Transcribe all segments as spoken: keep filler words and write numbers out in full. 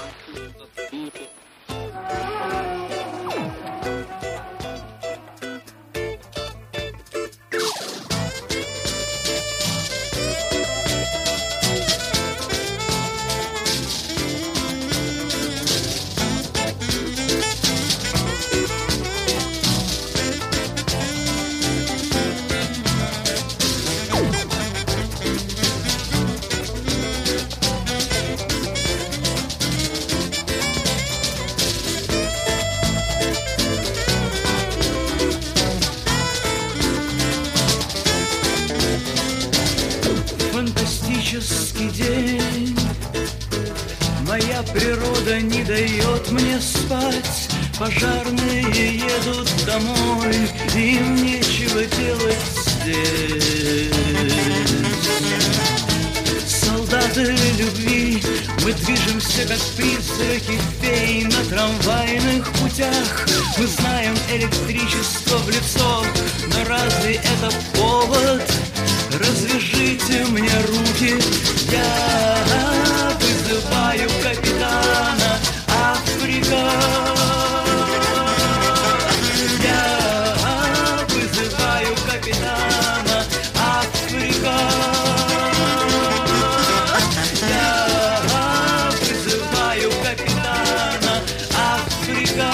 Фантастический день, моя природа не дает мне спать. Пожарные едут домой, им нечего делать здесь. Солдаты любви, мы движемся как призраки фей на трамвайных путях. Мы знаем электричество в лицо, но разве это повод? Развяжите мне руки, я вызываю капитана Африка. Я вызываю капитана Африка. Я вызываю капитана Африка.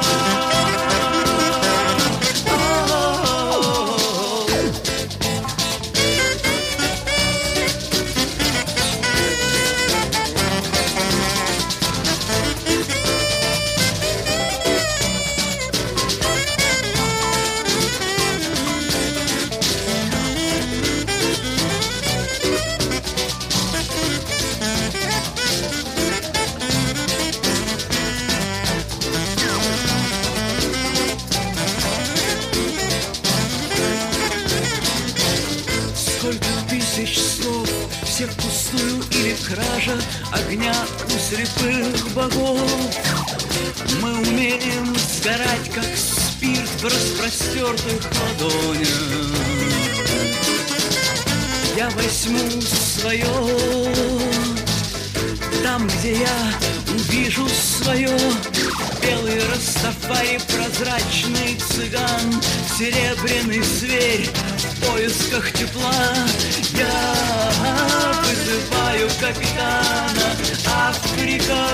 Сколько тысяч слов, все впустую или кража огня у слепых богов. Мы умеем сгорать, как спирт в распростертых ладонях. Я возьму свое, там, где я увижу свое. Белый Растафари, прозрачный цыган, серебряный зверь в поисках тепла. Я вызываю капитана Африка.